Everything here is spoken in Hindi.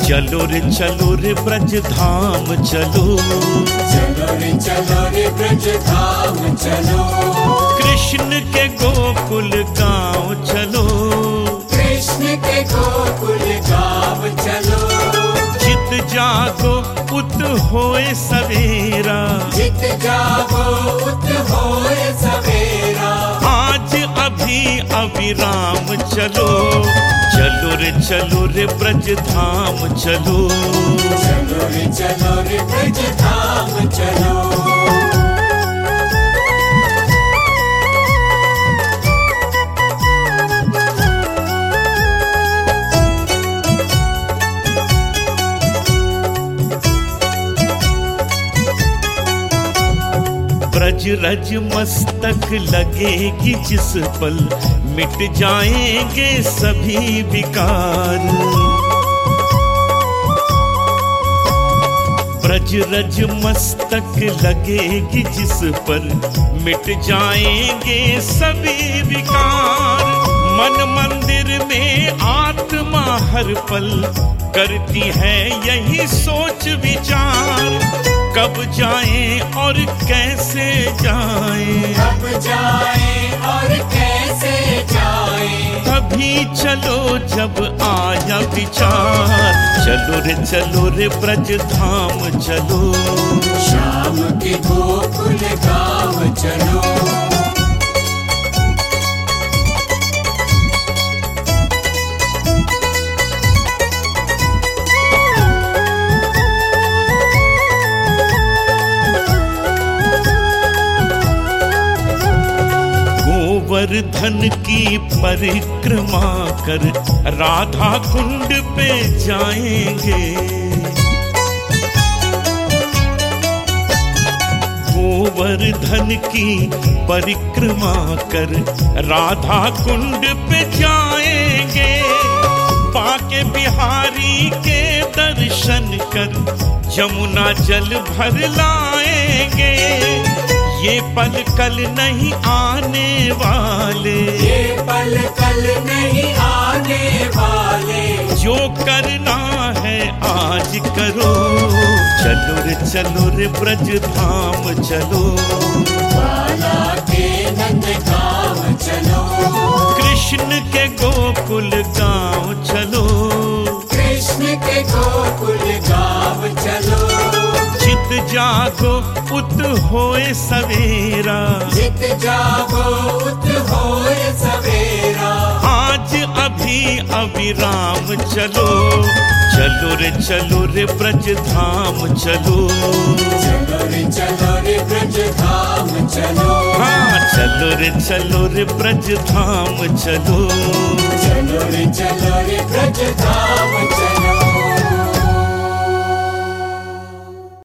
चलो रे ब्रज धाम चलो, चलो रे ब्रज धाम चलो। कृष्ण के गोकुल गाँव चलो, कृष्ण के गोकुल गाँव चलो। जित जागो उत होए सवेरा, जित जागो उत होए सवेरा। आज अभी अविराम चलो, चलो रे ब्रज धाम चलो, चलो रे ब्रज धाम चलो। ब्रज रज मस्तक लगेगी जिस पल, मिट जाएंगे सभी विकार। ब्रज रज मस्तक लगेगी जिस पर, मिट जाएंगे सभी विकार। मन मंदिर में आत्मा हर पल करती है यही सोच विचार। कब जाएं और कैसे जाएं, कब जाएं और कैसे जाएं। तभी चलो जब आया विचार, चलो रे ब्रज धाम चलो, श्याम के गोकुल गाँव चलो। गोवर्धन की परिक्रमा कर राधा कुंड पे जाएंगे। गोवर्धन की परिक्रमा कर राधा कुंड पे जाएंगे। पाके बिहारी के दर्शन कर जमुना जल भर लाएंगे। ये पल कल नहीं आने वाले, ये पल कल नहीं आने वाले। जो करना है आज करो, चलो रे ब्रज धाम चलो, बाला के नंद गाँव चलो। कृष्ण के गोकुल गाँव चलो, कृष्ण के गोकुल गाँव चलो। जित जागो उत होए सवेरा, जित जागो उत होए सवेरा। आज अभी अविराम चलो, चलो रे ब्रज धाम चलो, चलो रे ब्रज धाम चलो। हाँ चलो रे ब्रज धाम चलो, चलो रे ब्रज धाम चलो।